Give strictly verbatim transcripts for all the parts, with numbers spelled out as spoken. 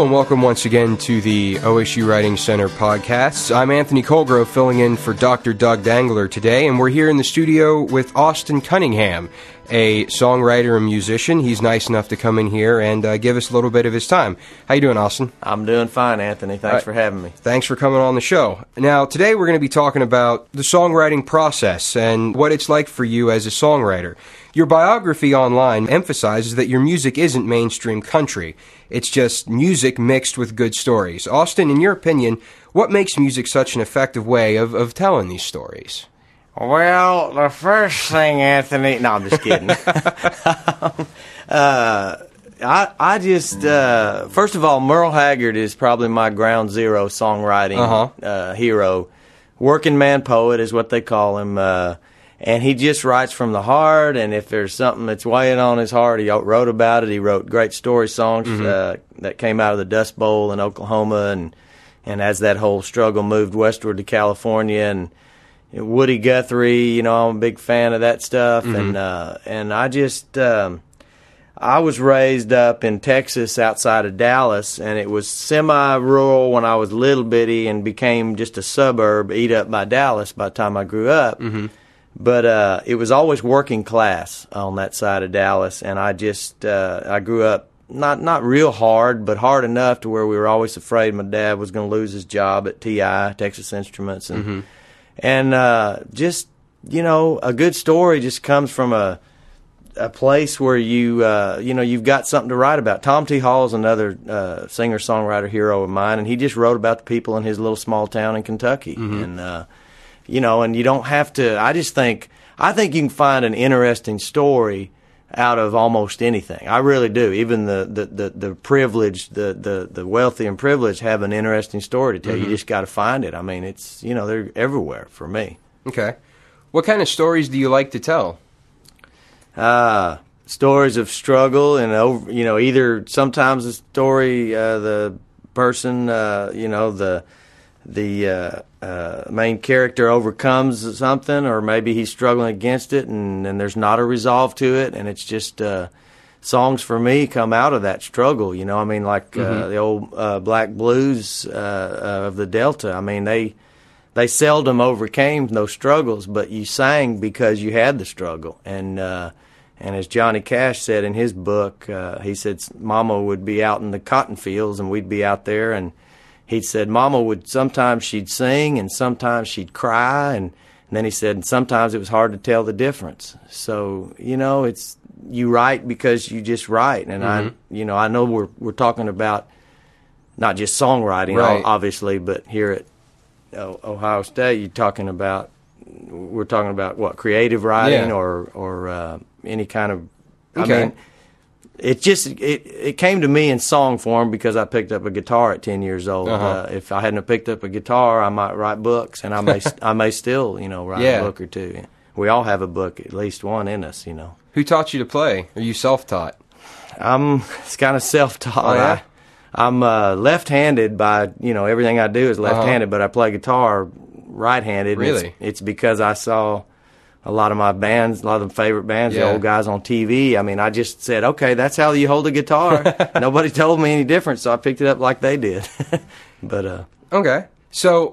and welcome once again to the O S U Writing Center podcasts. I'm Anthony Colgrove, filling in for Doctor Doug Dangler today, and we're here in the studio with Austin Cunningham, a songwriter and musician. He's nice enough to come in here and uh, give us a little bit of his time. How you doing, Austin? I'm doing fine, Anthony. Thanks right. for having me. Thanks for coming on the show. Now, today we're going to be talking about the songwriting process and what it's like for you as a songwriter. Your biography online emphasizes that your music isn't mainstream country. It's just music mixed with good stories. Austin, in your opinion, what makes music such an effective way of, of telling these stories? Well, the first thing, Anthony... No, I'm just kidding. uh, I, I just... Uh, first of all, Merle Haggard is probably my ground zero songwriting uh-huh. uh, hero. Working man poet is what they call him. Uh, and he just writes from the heart, and if there's something that's weighing on his heart, he wrote about it. He wrote great story songs mm-hmm. uh, that came out of the Dust Bowl in Oklahoma, and, and as that whole struggle moved westward to California, and Woody Guthrie, you know, I'm a big fan of that stuff, mm-hmm. and uh, and I just, um, I was raised up in Texas outside of Dallas, and it was semi-rural when I was little bitty and became just a suburb, eat up by Dallas by the time I grew up. Mm-hmm. But uh, it was always working class on that side of Dallas, and I just, uh, I grew up not not real hard, but hard enough to where we were always afraid my dad was going to lose his job at T I, Texas Instruments, and mm-hmm. And uh, just, you know, a good story just comes from a a place where you, uh, you know, you've got something to write about. Tom T. Hall is another uh, singer-songwriter hero of mine, and he just wrote about the people in his little small town in Kentucky. Mm-hmm. And, uh, you know, and you don't have to, I just think, I think you can find an interesting story out of almost anything. I really do. Even the, the, the, the privileged, the, the, the wealthy and privileged have an interesting story to tell. Mm-hmm. You just got to find it. I mean, it's, you know, they're everywhere for me. Okay. What kind of stories do you like to tell? Uh, stories of struggle and, over, you know, either sometimes the story, uh, the person, uh, you know, the, the uh, uh, main character overcomes something, or maybe he's struggling against it, and, and there's not a resolve to it, and it's just uh, songs for me come out of that struggle. You know, I mean, like uh, mm-hmm. the old uh, black blues uh, uh, of the Delta. I mean, they they seldom overcame those struggles, but you sang because you had the struggle. And uh, and as Johnny Cash said in his book, uh, he said Mama would be out in the cotton fields, and we'd be out there, and he said Mama would, sometimes she'd sing and sometimes she'd cry, and, and then he said and sometimes it was hard to tell the difference. So, you know, it's, you write because you just write, and mm-hmm. I, you know, I know we're we're talking about not just songwriting, right. obviously, but here at uh, Ohio State, you're talking about, we're talking about what, creative writing, yeah. or or uh, any kind of, okay. I mean, It just it it came to me in song form because I picked up a guitar at ten years old. Uh-huh. Uh, if I hadn't picked up a guitar, I might write books, and I may I may still you know write yeah. a book or two. We all have a book, at least one in us, you know. Who taught you to play? Are you self-taught? I'm it's kind of self-taught. Oh, yeah? I, I'm uh, left-handed by you know everything I do is left-handed, uh-huh. but I play guitar right-handed. Really? It's, it's because I saw a lot of my bands, a lot of the favorite bands, yeah. the old guys on T V. I mean, I just said, okay, that's how you hold a guitar. Nobody told me any different, so I picked it up like they did. But uh, okay, so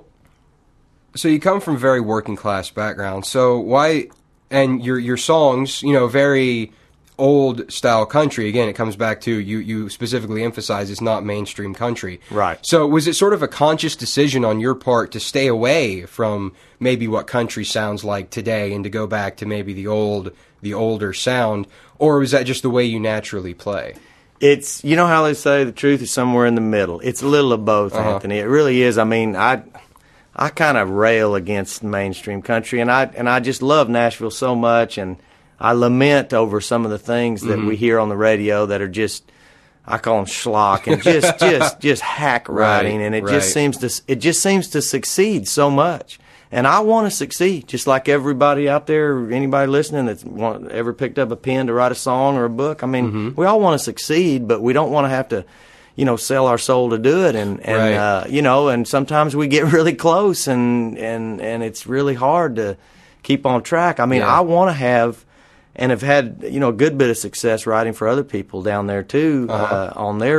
so you come from a very working class background. So why? And your your songs, you know, very old style country. Again, it comes back to you. You specifically emphasize it's not mainstream country, right? So was it sort of a conscious decision on your part to stay away from maybe what country sounds like today and to go back to maybe the old, the older sound, or was that just the way you naturally play? It's, you know how they say the truth is somewhere in the middle. It's a little of both, uh-huh. Anthony. It really is. I mean, I I kind of rail against mainstream country, and I and I just love Nashville so much, and I lament over some of the things that mm-hmm. we hear on the radio that are just, I call them schlock, and just just just hack writing, right, and it right. just seems to it just seems to succeed so much. And I want to succeed, just like everybody out there, anybody listening that's want, ever picked up a pen to write a song or a book. I mean, mm-hmm. we all want to succeed, but we don't want to have to, you know, sell our soul to do it. And, and right. uh, you know, and sometimes we get really close, and, and, and it's really hard to keep on track. I mean, yeah. I want to have, and have had, you know, a good bit of success writing for other people down there, too, uh-huh. uh, on their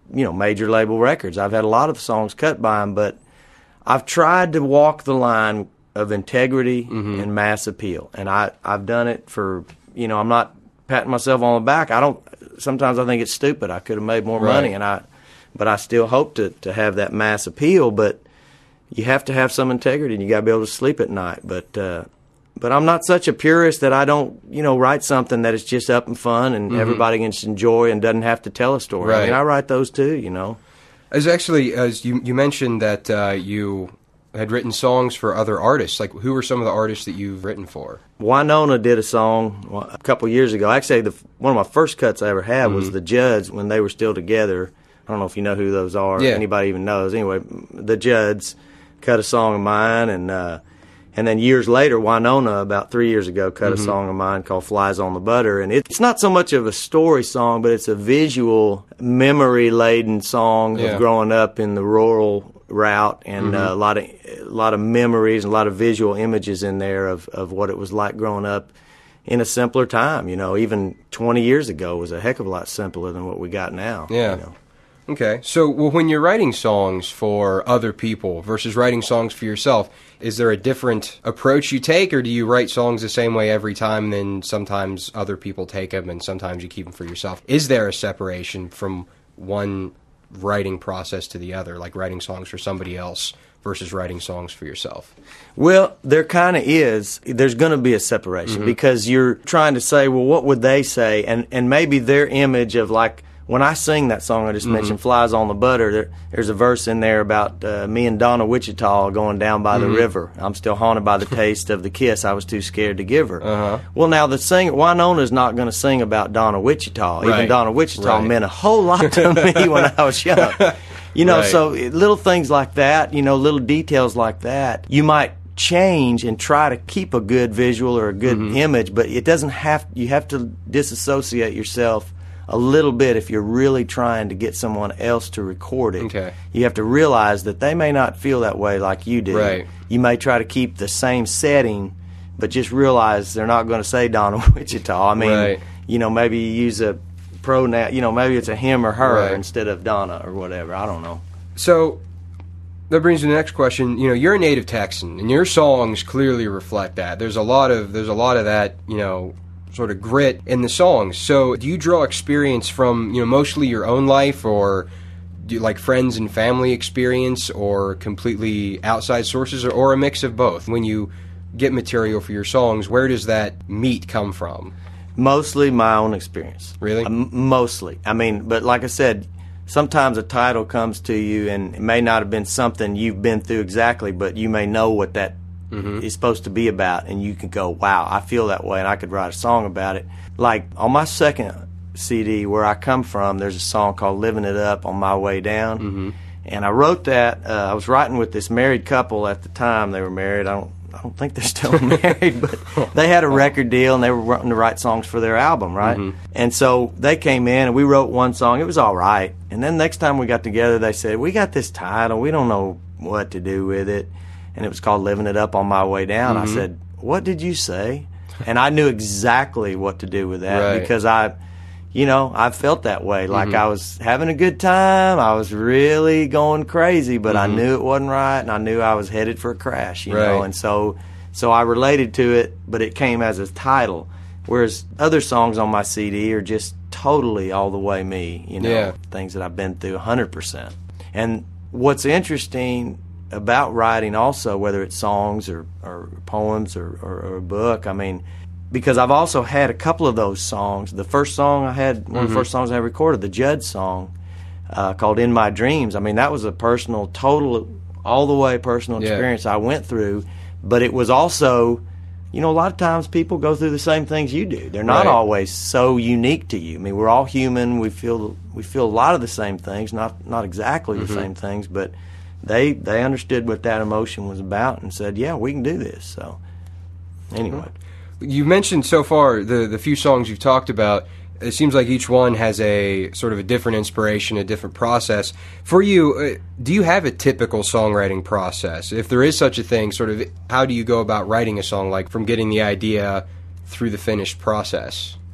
you know, major label records. I've had a lot of songs cut by them, but I've tried to walk the line of integrity mm-hmm. and mass appeal, and I I've done it for, you know, I'm not patting myself on the back. I don't. Sometimes I think it's stupid. I could have made more right. money, and I, but I still hope to to have that mass appeal. But you have to have some integrity, and you got to be able to sleep at night. But uh, but I'm not such a purist that I don't, you know, write something that is just up and fun, and mm-hmm. everybody can just enjoy and doesn't have to tell a story. Right. I mean, I write those too, you know. As actually, as you you mentioned that uh, you had written songs for other artists. Like, who are some of the artists that you've written for? Wynonna did a song a couple years ago. Actually, the, one of my first cuts I ever had mm-hmm. was the Judds when they were still together. I don't know if you know who those are. Yeah. If anybody even knows. Anyway, the Judds cut a song of mine, and uh, and then years later, Wynonna, about three years ago, cut mm-hmm. a song of mine called Flies on the Butter. And it's not so much of a story song, but it's a visual, memory-laden song yeah. of growing up in the rural route, and mm-hmm. uh, a lot of a lot of memories and a lot of visual images in there of, of what it was like growing up in a simpler time. You know, even twenty years ago was a heck of a lot simpler than what we got now. Yeah. You know? Okay. So, well, when you're writing songs for other people versus writing songs for yourself, is there a different approach you take, or do you write songs the same way every time, then sometimes other people take them and sometimes you keep them for yourself? Is there a separation from one writing process to the other, like writing songs for somebody else versus writing songs for yourself? Well, there kind of is. There's going to be a separation mm-hmm. because you're trying to say, well, what would they say? And and maybe their image of, like, when I sing that song I just mm-hmm. mentioned, Flies on the Butter, there, there's a verse in there about uh, me and Donna Wichita going down by mm-hmm. the river. I'm still haunted by the taste of the kiss I was too scared to give her. Uh-huh. Well, now the singer, Wynonna's not going to sing about Donna Wichita. Right. Even Donna Wichita right. meant a whole lot to me when I was young. You know, right. so little things like that, you know, little details like that, you might change and try to keep a good visual or a good mm-hmm. image, but it doesn't have, you have to disassociate yourself a little bit if you're really trying to get someone else to record it. Okay. You have to realize that they may not feel that way like you do. Right. You may try to keep the same setting, but just realize they're not going to say Donna Wichita. I mean, right. you know, maybe you use a pronoun, you know, maybe it's a him or her right. instead of Donna or whatever. I don't know. So that brings me to the next question. You know, you're a native Texan, and your songs clearly reflect that. There's a lot of there's a lot of that, you know, sort of grit in the songs. So do you draw experience from, you know, mostly your own life, or do you like friends and family experience, or completely outside sources, or, or a mix of both? When you get material for your songs, where does that meat come from? Mostly my own experience. Really? Uh, m- mostly. I mean, but like I said, sometimes a title comes to you and it may not have been something you've been through exactly, but you may know what that Mm-hmm. is supposed to be about, and you can go, wow, I feel that way, and I could write a song about it. Like on my second C D, Where I Come From, there's a song called Living It Up on My Way Down, mm-hmm. and I wrote that. Uh, I was writing with this married couple at the time. They were married. I don't, I don't think they're still married, but they had a record deal, and they were wanting to write songs for their album, right? Mm-hmm. And so they came in, and we wrote one song. It was all right. And then next time we got together, they said, we got this title. We don't know what to do with it. And it was called Living It Up on My Way Down. Mm-hmm. I said, what did you say? And I knew exactly what to do with that right. because I, you know, I felt that way. Like mm-hmm. I was having a good time. I was really going crazy, but mm-hmm. I knew it wasn't right, and I knew I was headed for a crash, you right. know. And so, so I related to it, but it came as a title. Whereas other songs on my C D are just totally all the way me, you know, yeah. things that I've been through one hundred percent. And what's interesting about writing also, whether it's songs or, or poems or, or, or a book, I mean, because I've also had a couple of those songs. The first song I had, one mm-hmm. of the first songs I recorded, the Judd song uh, called In My Dreams, I mean, that was a personal, total, all the way personal yeah. experience I went through, but it was also, you know, a lot of times people go through the same things you do. They're not right. always so unique to you. I mean, we're all human. We feel we feel a lot of the same things, not not exactly the mm-hmm. same things, but They they understood what that emotion was about and said, yeah, we can do this. So, anyway. You mentioned so far the, the few songs you've talked about, it seems like each one has a sort of a different inspiration, a different process. For you, uh, do you have a typical songwriting process? If there is such a thing, sort of, how do you go about writing a song, like from getting the idea through the finished process?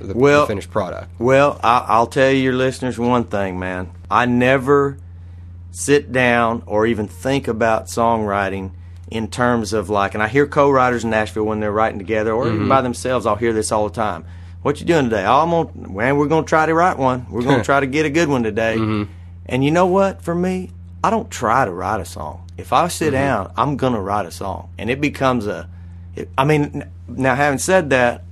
the, well, the finished product? Well, I, I'll tell your listeners one thing, man. I never sit down or even think about songwriting in terms of like, and I hear co-writers in Nashville when they're writing together or mm-hmm. even by themselves, I'll hear this all the time. What you doing today? Oh, I'm gonna, man, we're going to try to write one. We're going to try to get a good one today. Mm-hmm. And you know what? For me, I don't try to write a song. If I sit mm-hmm. down, I'm going to write a song. And it becomes a, it, I mean, now having said that,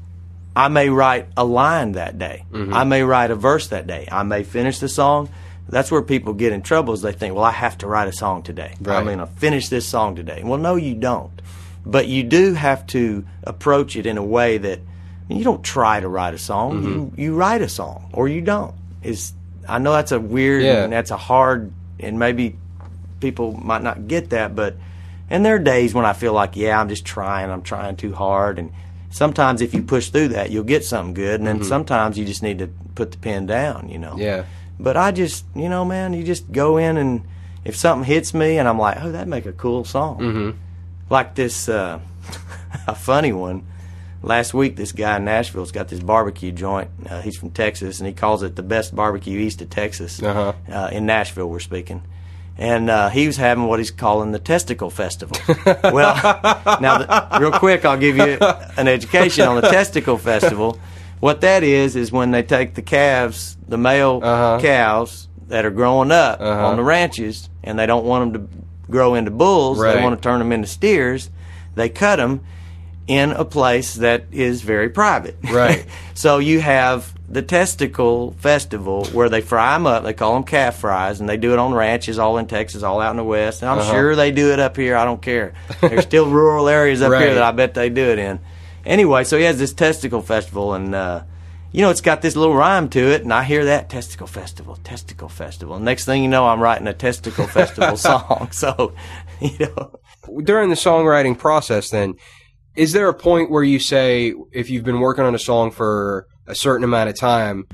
I may write a line that day. Mm-hmm. I may write a verse that day. I may finish the song. That's where people get in trouble is they think, well, I have to write a song today. Right. I'm going to finish this song today. Well, no, you don't. But you do have to approach it in a way that you don't try to write a song. Mm-hmm. You you write a song, or you don't. Is I know that's a weird yeah. and that's a hard, and maybe people might not get that, but and there are days when I feel like, yeah, I'm just trying. I'm trying too hard, and sometimes if you push through that, you'll get something good, and then mm-hmm. sometimes you just need to put the pen down, you know. Yeah. But I just, you know, man, you just go in, and if something hits me, and I'm like, oh, that'd make a cool song. Mm-hmm. Like this, uh, a funny one. Last week, this guy in Nashville's got this barbecue joint. Uh, he's from Texas, and he calls it the best barbecue east of Texas. Uh-huh. Uh, in Nashville, we're speaking. And uh, he was having what he's calling the Testicle Festival. Well, now, the, real quick, I'll give you an education on the Testicle Festival. What that is, is when they take the calves, the male uh-huh. cows that are growing up uh-huh. on the ranches, and they don't want them to grow into bulls, right. They want to turn them into steers, they cut them in a place that is very private. Right. So you have the Testicle Festival where they fry them up. They call them calf fries, and they do it on ranches all in Texas, all out in the West. And I'm uh-huh. sure they do it up here. I don't care. There's still rural areas up right. here that I bet they do it in. Anyway, so he has this Testicle Festival, and, uh, you know, it's got this little rhyme to it, and I hear that, Testicle Festival, Testicle Festival. And next thing you know, I'm writing a Testicle Festival song. So, you know. During the songwriting process, then, is there a point where you say, if you've been working on a song for a certain amount of time,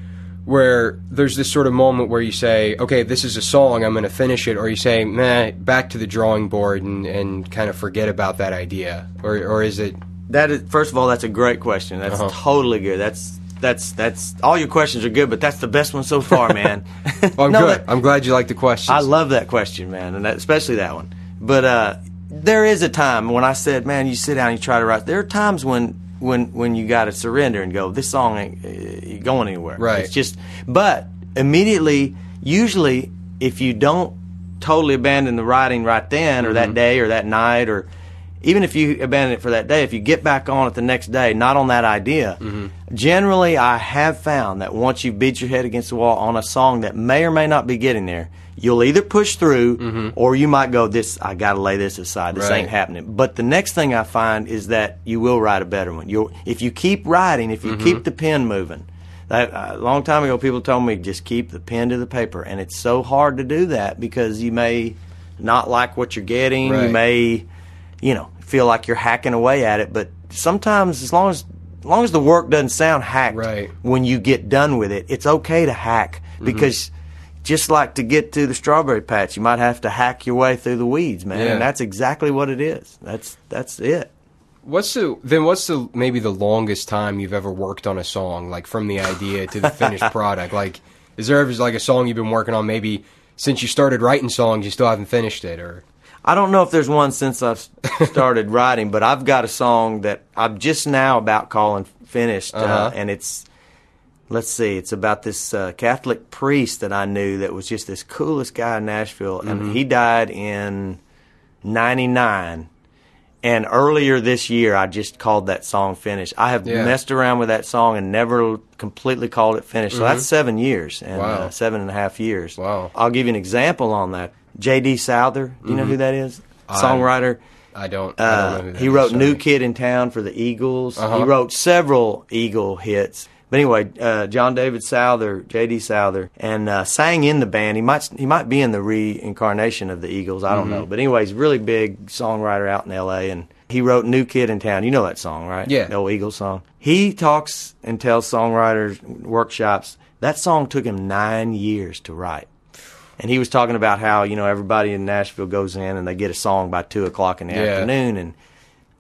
where there's this sort of moment where you say, okay, this is a song, I'm going to finish it, or you say, meh, back to the drawing board and, and kind of forget about that idea? Or or is it... That is, first of all, that's a great question. That's uh-huh. totally good. That's that's that's all your questions are good, but that's the best one so far, man. Well, I'm no, good. That, I'm glad you like the questions. I love that question, man, and that, especially that one. But uh, there is a time when I said, man, you sit down and you try to write. There are times when when when you got to surrender and go, this song ain't uh, going anywhere. Right. It's just, but immediately, usually, if you don't totally abandon the writing right then, or mm-hmm. that day, or that night, or even if you abandon it for that day, if you get back on it the next day, not on that idea, mm-hmm. generally I have found that once you beat your head against the wall on a song that may or may not be getting there, you'll either push through mm-hmm. or you might go, "This I got to lay this aside. This right. ain't happening." But the next thing I find is that you will write a better one. You'll, if you keep writing, if you mm-hmm. keep the pen moving. That, uh, a long time ago, people told me, just keep the pen to the paper. And it's so hard to do that because you may not like what you're getting. Right. You may... you know, feel like you're hacking away at it, but sometimes as long as as long as the work doesn't sound hacked right. when you get done with it, it's okay to hack because mm-hmm. just like to get to the strawberry patch, you might have to hack your way through the weeds, man. Yeah. And that's exactly what it is. That's that's it. What's the then? What's the maybe the longest time you've ever worked on a song, like from the idea to the finished product? Like, is there ever like a song you've been working on maybe since you started writing songs, you still haven't finished it, or? I don't know if there's one since I've started writing, but I've got a song that I'm just now about calling finished, uh-huh. uh, and it's, let's see, it's about this uh, Catholic priest that I knew that was just this coolest guy in Nashville, and mm-hmm. he died in ninety-nine, and earlier this year I just called that song finished. I have yeah. messed around with that song and never completely called it finished, mm-hmm. so that's seven years, and wow. uh, seven and a half years. Wow. I'll give you an example on that. J D. Souther, do you mm-hmm. know who that is? Songwriter. I don't. Uh, I don't know who that he is, wrote sorry. New Kid in Town for the Eagles. Uh-huh. He wrote several Eagle hits. But anyway, uh, John David Souther, J D. Souther, and uh, sang in the band. He might he might be in the reincarnation of the Eagles. I don't mm-hmm. know. But anyway, he's a really big songwriter out in L A, and he wrote New Kid in Town. You know that song, right? Yeah. The old Eagles song. He talks and tells songwriters workshops. That song took him nine years to write. And he was talking about how, you know, everybody in Nashville goes in and they get a song by two o'clock in the yeah. afternoon. And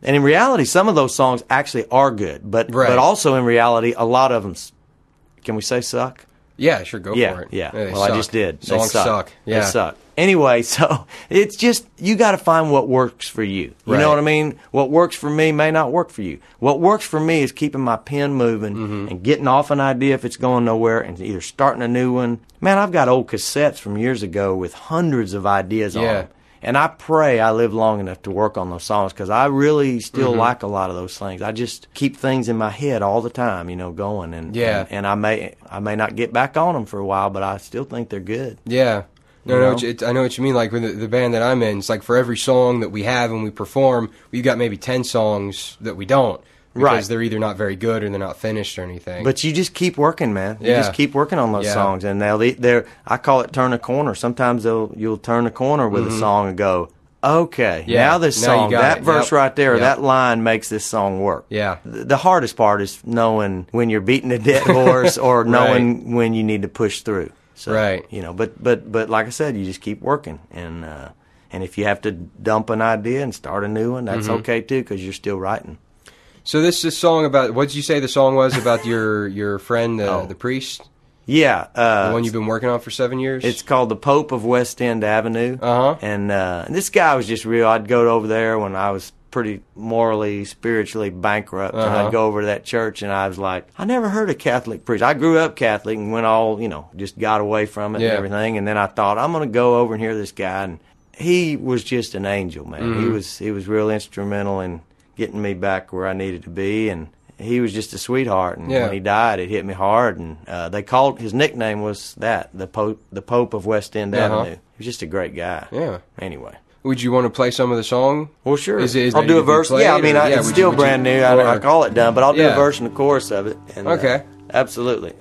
And in reality, some of those songs actually are good, but Right. but also in reality, a lot of them, can we say suck? Yeah, sure, go Yeah, for it. yeah. they Well, I suck. just did. They Songs suck. suck. Yeah. They suck. Anyway, so it's just, you got to find what works for you. You Right. know what I mean? What works for me may not work for you. What works for me is keeping my pen moving Mm-hmm. and getting off an idea if it's going nowhere and either starting a new one. Man, I've got old cassettes from years ago with hundreds of ideas on Yeah. them. And I pray I live long enough to work on those songs because I really still Mm-hmm. like a lot of those things. I just keep things in my head all the time, you know, going. And Yeah. and, and I may I may not get back on them for a while, but I still think they're good. Yeah. No, You no, know? it's- it, I know what you mean. Like with the, the band that I'm in, it's like for every song that we have and we perform, we've got maybe ten songs that we don't. Because Right. they're either not very good or they're not finished or anything. But you just keep working, man. You Yeah. just keep working on those Yeah. songs, and they'll they're I call it turn a corner. Sometimes they'll you'll turn a corner with a song and go, okay, Yeah. now this Now you song, got that it. verse Yep. right there, Yep. that line makes this song work. Yeah. The, the hardest part is knowing when you're beating a dead horse or knowing when you need to push through. So, Right. You know, but but but like I said, you just keep working, and uh, and if you have to dump an idea and start a new one, that's okay too, because you're still writing. So this is a song about, what did you say the song was about your, your friend, the, Oh. the priest? Yeah, uh, The one you've been working on for seven years? It's called the Pope of West End Avenue. Uh-huh. And uh, this guy was just real. I'd go over there when I was pretty morally, spiritually bankrupt, and Uh-huh. I'd go over to that church, and I was like, I never heard a Catholic priest. I grew up Catholic and went all, you know, just got away from it Yeah. and everything. And then I thought, I'm going to go over and hear this guy. And he was just an angel, man. Mm-hmm. He was he was real instrumental in getting me back where I needed to be, and he was just a sweetheart. And Yeah. when he died, it hit me hard. And uh, they called his nickname was that, the Pope, the Pope of West End Uh-huh. Avenue. He was just a great guy. Yeah. Anyway. Would you want to play some of the song? Well, sure. Is it- is I'll ready do a to be verse. played, Yeah, I mean, or- I, yeah, it's would still you- would you- brand new. I, I or- call it done, but I'll do Yeah. a verse and the chorus of it. And, uh, Okay. absolutely.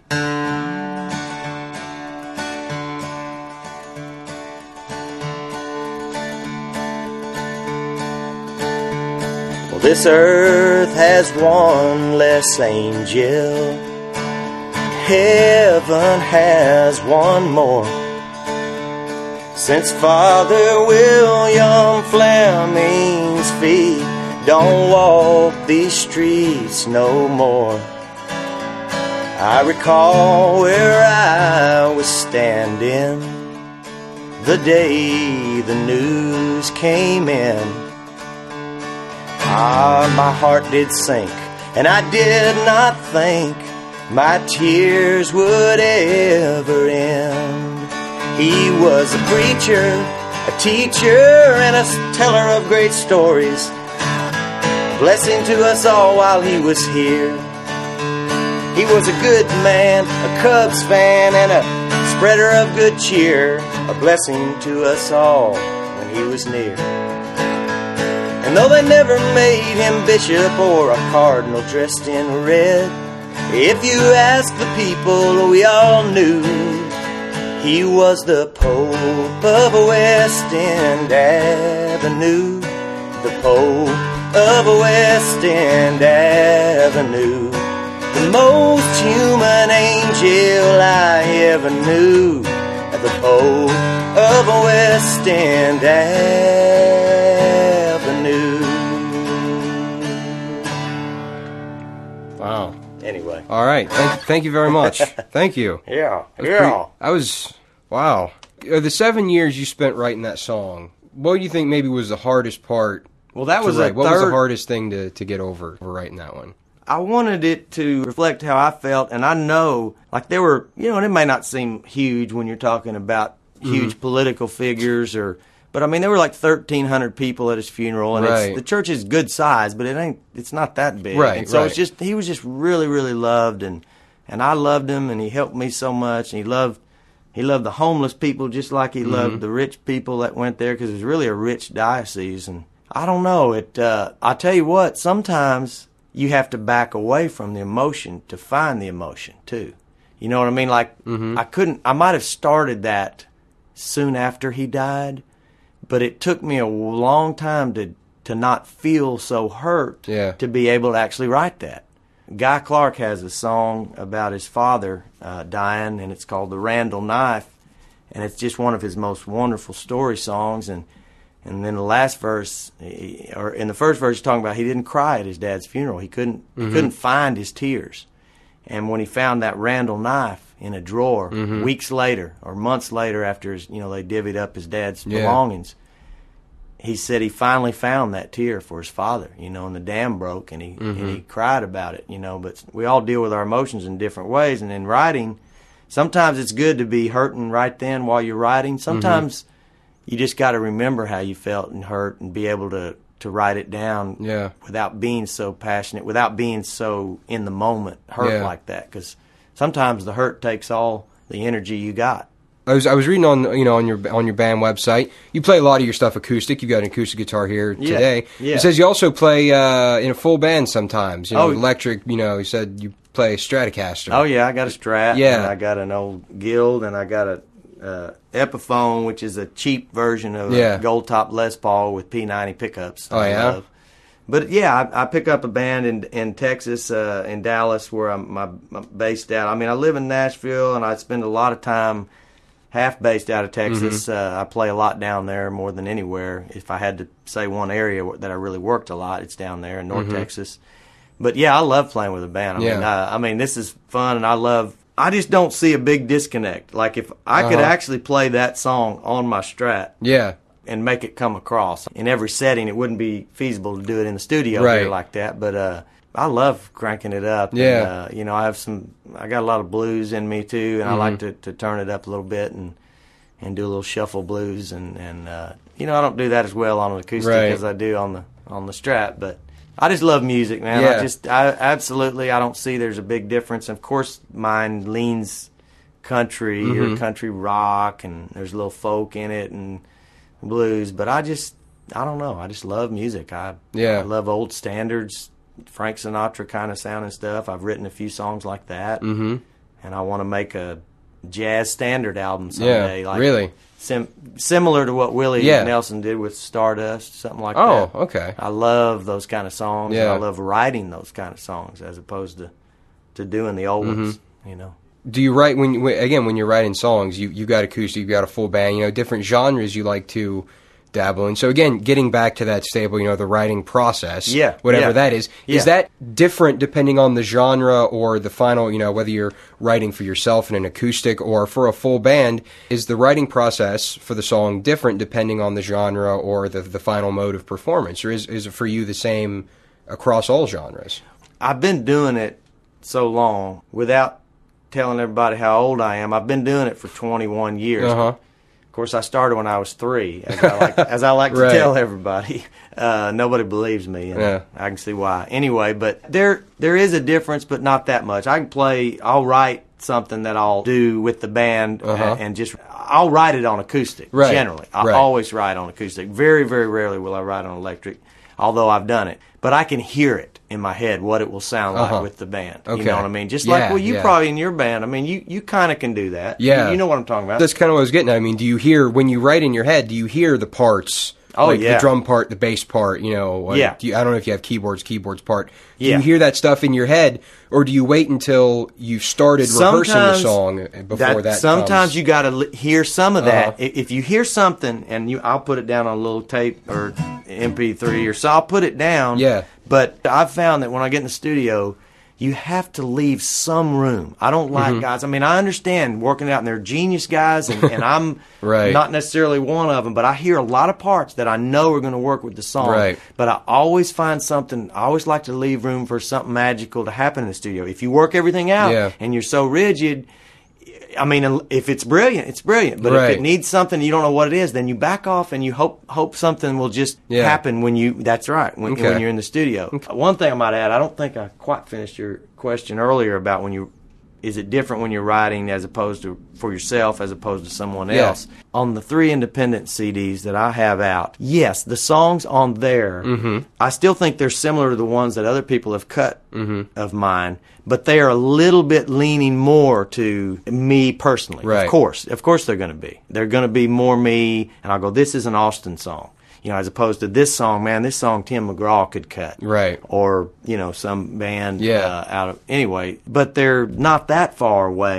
Well, this earth has one less angel. Heaven has one more. Since Father William Fleming's feet don't walk these streets no more. I recall where I was standing the day the news came in. Ah, my heart did sink, and I did not think my tears would ever end. He was a preacher, a teacher, and a teller of great stories. A blessing to us all while he was here. He was a good man, a Cubs fan, and a spreader of good cheer. A blessing to us all when he was near. And though they never made him bishop or a cardinal dressed in red, if you ask the people, we all knew he was the Pope of West End Avenue. The Pope of West End Avenue. The most human angel I ever knew. The Pope of West End Avenue. Wow. Anyway. All right. Thank, thank you very much. Thank you. Yeah. That was Yeah. pretty- I was, wow. Uh, The seven years you spent writing that song, what do you think maybe was the hardest part? Well, that to was a write? What was the third- hardest thing to, to get over for writing that one? I wanted it to reflect how I felt, and I know, like, there were, you know, and it may not seem huge when you're talking about huge Mm-hmm. political figures, or, but I mean, there were like thirteen hundred people at his funeral, and Right. it's, the church is good size, but it ain't, it's not that big. Right, And so right. it's just, he was just really, really loved, and, and I loved him, and he helped me so much, and he loved, he loved the homeless people just like he Mm-hmm. loved the rich people that went there, because it was really a rich diocese, and I don't know, it, uh, I tell you what, sometimes you have to back away from the emotion to find the emotion too. You know what I mean? Like, Mm-hmm. I couldn't, I might have started that soon after he died, but it took me a long time to, to not feel so hurt Yeah. to be able to actually write that. Guy Clark has a song about his father uh, dying, and it's called The Randall Knife, and it's just one of his most wonderful story songs. And And then the last verse, he, or in the first verse, he's talking about he didn't cry at his dad's funeral. He couldn't mm-hmm. he couldn't find his tears. And when he found that Randall knife in a drawer mm-hmm. weeks later or months later after his, you know, they divvied up his dad's yeah. belongings, he said he finally found that tear for his father, you know, and the dam broke, and he mm-hmm. and he cried about it, you know. But we all deal with our emotions in different ways, and in writing, sometimes it's good to be hurting right then while you're writing. Sometimes mm-hmm. you just got to remember how you felt and hurt and be able to, to write it down yeah. without being so passionate, without being so in the moment hurt yeah. like that. Because sometimes the hurt takes all the energy you got. I was I was reading on you know on your on your band website. You play a lot of your stuff acoustic. You got an acoustic guitar here yeah, today. Yeah. It says you also play uh, in a full band sometimes. You know, oh, electric. You know, you said you play Stratocaster. Oh yeah, I got a Strat. Yeah, and I got an old Guild, and I got a uh, Epiphone, which is a cheap version of yeah. a gold top Les Paul with P ninety pickups. Oh I yeah. Love. But yeah, I, I pick up a band in in Texas, uh, in Dallas, where I'm, I'm, I'm based out. I mean, I live in Nashville, and I spend a lot of time half based out of Texas. Mm-hmm. Uh, I play a lot down there more than anywhere. If I had to say one area that I really worked a lot, it's down there in North mm-hmm. Texas. But yeah, I love playing with a band. I yeah. mean, I, I mean, this is fun, and I love. I just don't see a big disconnect. Like if I uh-huh. could actually play that song on my Strat, yeah. and make it come across in every setting, it wouldn't be feasible to do it in the studio right. here like that. But uh, I love cranking it up. Yeah. And, uh, you know, I have some. I got a lot of blues in me too, and mm-hmm. I like to, to turn it up a little bit and and do a little shuffle blues. And and uh, you know, I don't do that as well on an acoustic right. as I do on the on the Strat. But I just love music, man. Yeah. I just I absolutely I don't see there's a big difference. Of course, mine leans country mm-hmm. or country rock, and there's a little folk in it and blues, but I just I don't know. I just love music. I yeah. I love old standards, Frank Sinatra kind of sounding stuff. I've written a few songs like that, mm-hmm. and I want to make a jazz standard album someday. Yeah, like really sim- similar to what Willie yeah. Nelson did with Stardust, something like oh, that. Oh, okay. I love those kind of songs. Yeah. And I love writing those kind of songs as opposed to to doing the old mm-hmm. ones. You know. Do you write when you, again when you're writing songs? You you got acoustic, you got a full band. You know, different genres you like to dabble in. So again, getting back to that stable, you know, the writing process, yeah, whatever yeah. that is, yeah. is that different depending on the genre or the final? You know, whether you're writing for yourself in an acoustic or for a full band, is the writing process for the song different depending on the genre or the the final mode of performance, or is is it for you the same across all genres? I've been doing it so long without telling everybody how old I am. I've been doing it for twenty-one years. Uh-huh. Of course, I started when I was three, as I like, as I like to right. tell everybody. Uh, nobody believes me, and yeah. I can see why. Anyway, but there there is a difference, but not that much. I can play, I'll write something that I'll do with the band, uh-huh. and, and just, I'll write it on acoustic, right. generally. I right. always write on acoustic. Very, very rarely will I write on electric, although I've done it. But I can hear it in my head, what it will sound like uh-huh. with the band. Okay. You know what I mean? Just yeah, like, well, you yeah. probably in your band, I mean, you, you kind of can do that. Yeah. You, you know what I'm talking about. That's kind of what I was getting at. I mean, do you hear, when you write in your head, do you hear the parts? Oh, like yeah. the drum part, the bass part, you know. Like, yeah. Do you, I don't know if you have keyboards, keyboards part. Do yeah. you hear that stuff in your head, or do you wait until you've started sometimes rehearsing the song before that, that Sometimes comes? you got to li- hear some of that. Uh-huh. If you hear something, and you, I'll put it down on a little tape or M P three, or so I'll put it down. Yeah. But I've found that when I get in the studio, you have to leave some room. I don't like mm-hmm. guys. I mean, I understand working it out, and they're genius guys, and, and I'm right. not necessarily one of them, but I hear a lot of parts that I know are going to work with the song. Right. But I always find something, I always like to leave room for something magical to happen in the studio. If you work everything out yeah. and you're so rigid, I mean, if it's brilliant, it's brilliant. But right. if it needs something, you don't know what it is, then you back off and you hope hope something will just yeah. happen when you. That's right. When, okay. when you're in the studio. Okay. One thing I might add, I don't think I quite finished your question earlier about when you. Is it different when you're writing as opposed to for yourself as opposed to someone yeah. else? On the three independent C Ds that I have out, yes, the songs on there, mm-hmm. I still think they're similar to the ones that other people have cut mm-hmm. of mine, but they are a little bit leaning more to me personally. Right. Of course, of course they're going to be. They're going to be more me, and I'll go, this is an Austin song. You know, as opposed to this song, man, this song Tim McGraw could cut. Right. Or, you know, some band yeah. uh, out of... Anyway, but they're not that far away,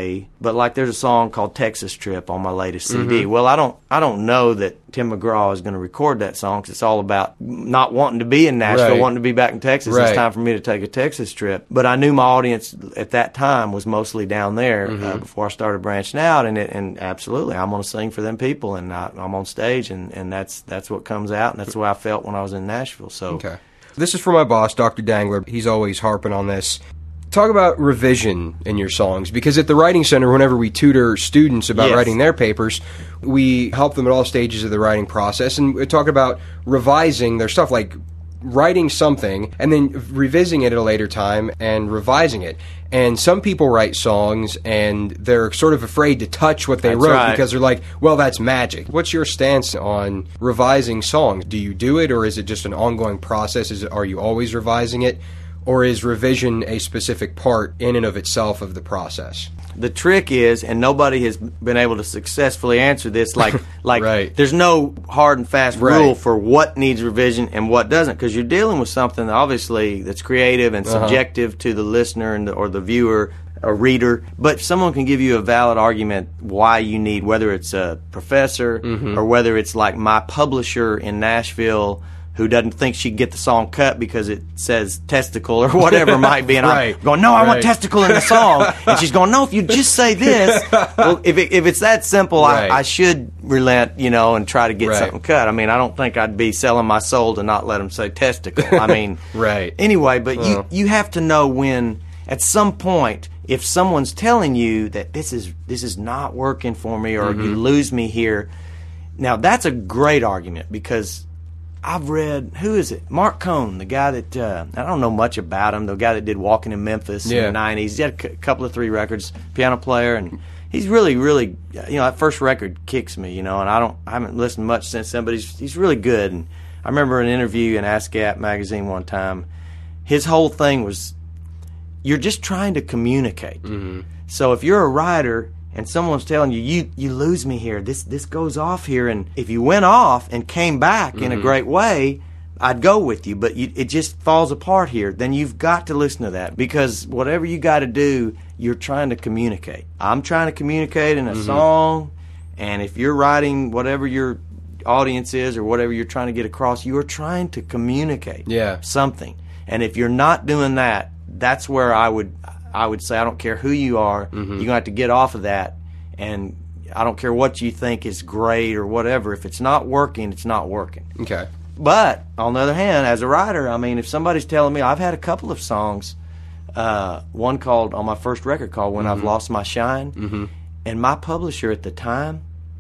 But like there's a song called Texas Trip on my latest C D. Mm-hmm. Well, I don't I don't know that Tim McGraw is going to record that song, because it's all about not wanting to be in Nashville, Right. wanting to be back in Texas. Right. It's time for me to take a Texas trip. But I knew my audience at that time was mostly down there Mm-hmm. uh, before I started branching out. And it, and absolutely, I'm going to sing for them people, and I, I'm on stage, and, and that's that's what comes out, and that's the way I felt when I was in Nashville. So. Okay. This is for my boss, Doctor Dangler. He's always harping on this. Talk about revision in your songs, because at the Writing Center, whenever we tutor students about Yes. writing their papers, we help them at all stages of the writing process, and we talk about revising their stuff, like writing something and then revisiting it at a later time and revising it. And some people write songs and they're sort of afraid to touch what they That's wrote right. because they're like, well, that's magic. What's your stance on revising songs? Do you do it, or is it just an ongoing process? Is it, are you always revising it? Or is revision a specific part in and of itself of the process? The trick is, and nobody has been able to successfully answer this, like, like Right. there's no hard and fast Right. rule for what needs revision and what doesn't, because you're dealing with something, obviously, that's creative and Uh-huh. subjective to the listener and the, or the viewer, a reader. But someone can give you a valid argument why you need, whether it's a professor Mm-hmm. or whether it's like my publisher in Nashville, who doesn't think she can get the song cut because it says testicle or whatever it might be. And Right. I'm going, no, I Right. want testicle in the song. And she's going, no, if you just say this. Well, if, it, if it's that simple, Right. I, I should relent, you know, and try to get Right. something cut. I mean, I don't think I'd be selling my soul to not let them say testicle. I mean, Right. Anyway, but Uh-huh. you, you have to know when, at some point, if someone's telling you that this is this is not working for me, or Mm-hmm. you lose me here, now that's a great argument, because I've read, who is it? Mark Cohn, the guy that, uh, I don't know much about him, the guy that did Walking in Memphis in Yeah. the nineties. He had a c- couple of three records, piano player, and he's really, really, you know, that first record kicks me, you know, and I don't, I haven't listened much since then, but he's, he's really good. And I remember an interview in ASCAP magazine one time. His whole thing was, you're just trying to communicate. Mm-hmm. So if you're a writer and someone's telling you, you, you lose me here, this this goes off here, and if you went off and came back in a great way, I'd go with you, but you, it just falls apart here, then you've got to listen to that, because whatever you got to do, you're trying to communicate. I'm trying to communicate in a song, and if you're writing whatever your audience is or whatever you're trying to get across, you are trying to communicate Yeah. something. And if you're not doing that, that's where I would I would say, I don't care who you are, Mm-hmm. you're going to have to get off of that. And I don't care what you think is great or whatever. If it's not working, it's not working. Okay. But on the other hand, as a writer, I mean, if somebody's telling me, I've had a couple of songs, uh, one called, on my first record called When Mm-hmm. I've Lost My Shine, mm-hmm. and my publisher at the time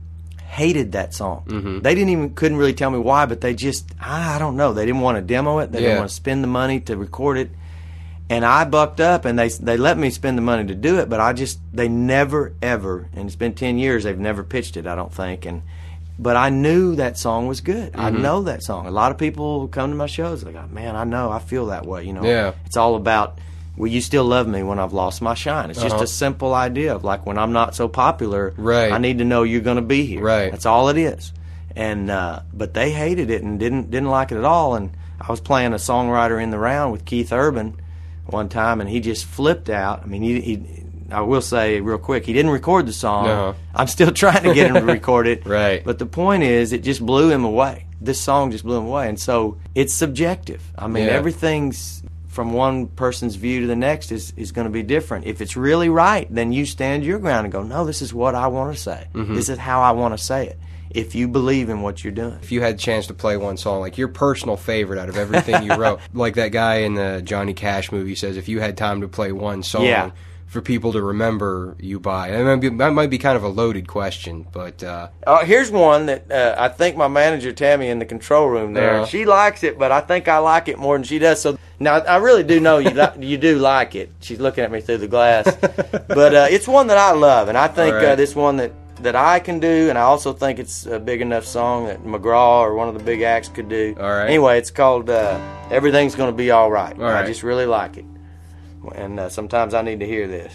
hated that song. Mm-hmm. They didn't even, couldn't really tell me why, but they just, I don't know, they didn't want to demo it, they Yeah. didn't want to spend the money to record it. And I bucked up, and they they let me spend the money to do it, but I just, they never, ever, and it's been ten years, they've never pitched it, I don't think. And But I knew that song was good. I Mm-hmm. know that song. A lot of people come to my shows, like, man, I know, I feel that way, you know. Yeah. It's all about, will you still love me when I've lost my shine? It's just Uh-huh. a simple idea of, like, when I'm not so popular, Right. I need to know you're going to be here. Right. That's all it is. And uh, but they hated it and didn't didn't like it at all. And I was playing a songwriter in the round with Keith Urban one time, and he just flipped out. I mean, he, he I will say real quick, he didn't record the song. No. I'm still trying to get him to record it. Right. But the point is, it just blew him away. This song just blew him away. And so it's subjective. I mean, Yeah. everything's from one person's view to the next is, is going to be different. If it's really right, then you stand your ground and go, no, this is what I want to say. Mm-hmm. This is how I want to say it. If you believe in what you're doing. If you had a chance to play one song, like your personal favorite out of everything you wrote, like that guy in the Johnny Cash movie says, if you had time to play one song Yeah. for people to remember you by, that might be, that might be kind of a loaded question, but uh, Uh, here's one that uh, I think my manager Tammy in the control room there, Uh-huh. she likes it, but I think I like it more than she does. So now I really do know you li- you do like it. She's looking at me through the glass, but uh, it's one that I love, and I think All right. uh, this one that that I can do, and I also think it's a big enough song that McGraw or one of the big acts could do. All right. Anyway, it's called uh, "Everything's Gonna Be All Right." All right. I just really like it, and uh, sometimes I need to hear this.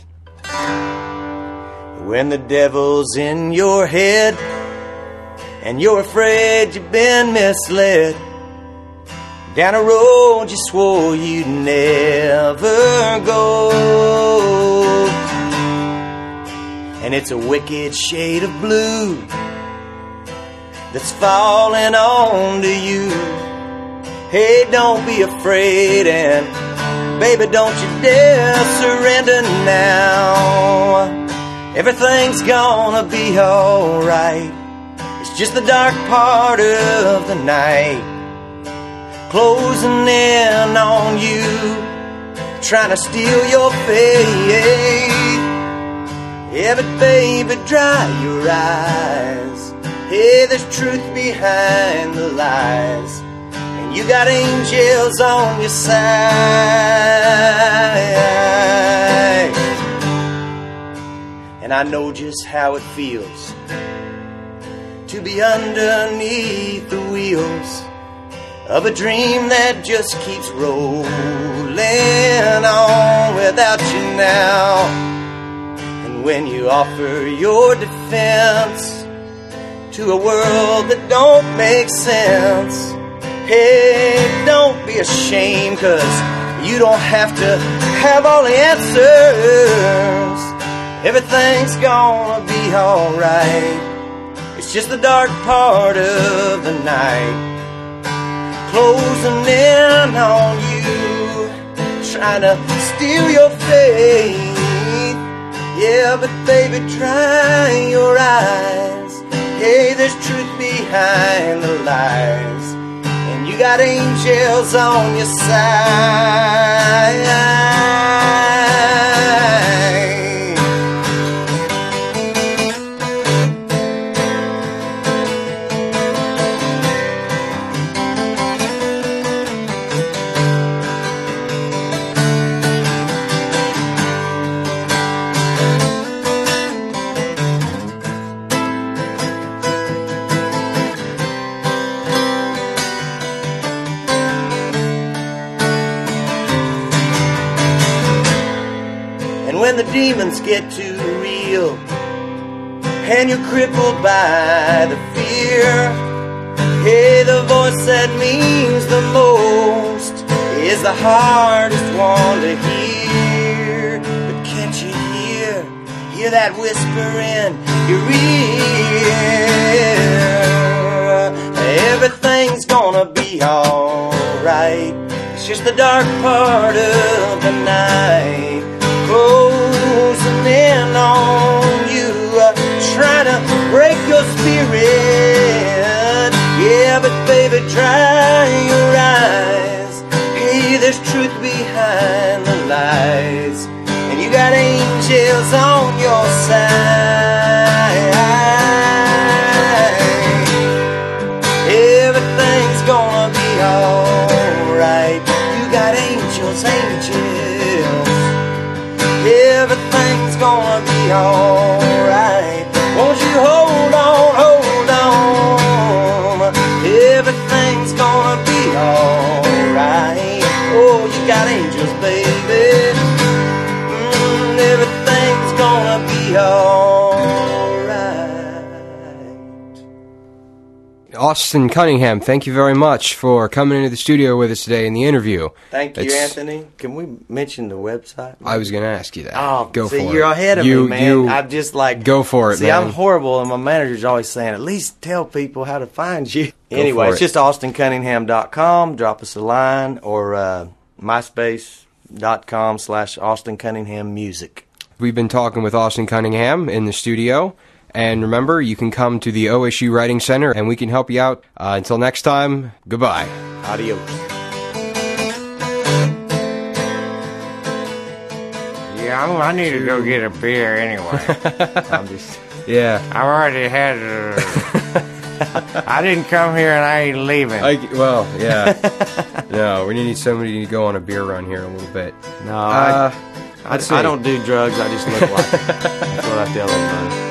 When the devil's in your head and you're afraid you've been misled down a road you swore you'd never go, and it's a wicked shade of blue that's falling on to you. Hey, don't be afraid, and baby, don't you dare surrender now. Everything's gonna be alright. It's just the dark part of the night closing in on you, trying to steal your faith. Yeah, but baby, dry your eyes. Hey, there's truth behind the lies, and you got angels on your side. And I know just how it feels to be underneath the wheels of a dream that just keeps rolling on without you now. And when you offer your defense to a world that don't make sense, hey, don't be ashamed, 'cause you don't have to have all the answers. Everything's gonna be alright. It's just the dark part of the night closing in on you, trying to steal your faith. Yeah, but baby, dry your eyes. Hey, there's truth behind the lies, and you got angels on your side. When the demons get too real and you're crippled by the fear, hey, the voice that means the most is the hardest one to hear. But can't you hear, hear that whisper in your ear? Everything's gonna be alright. It's just the dark part of the night closing in on you, uh, trying to break your spirit. Yeah, but baby, dry your eyes. Hey, there's truth behind the lies, and you got angels on your side. Everything's gonna be alright. You got angels, angels. Everything's gonna be alright. Won't you hold on, hold on? Everything's gonna be alright. Oh, you got angels, baby. Mm, everything's gonna be alright. Austin Cunningham, thank you very much for coming into the studio with us today in the interview. Thank you, It's- Anthony. Can we mention the website? I was going to ask you that. Oh, go see, for you're it. ahead of you, me, man. You I'm just like... go for it, see, man. I'm horrible, and my manager's always saying, at least tell people how to find you. Go Anyway, for it's it. just austin cunningham dot com. Drop us a line, or uh, myspace.com slash Austin Cunningham Music. We've been talking with Austin Cunningham in the studio. And remember, you can come to the O S U Writing Center, and we can help you out. Uh, until next time, goodbye. Adios. Yeah, I'm, I need to go get a beer anyway. I'm just... Yeah. I've already had a... I didn't come here and I ain't leaving. I, well, yeah. No, we need somebody to go on a beer run here in a little bit. No, Uh, I, let's I, I see. don't do drugs. I just look like it. That's what I tell everybody.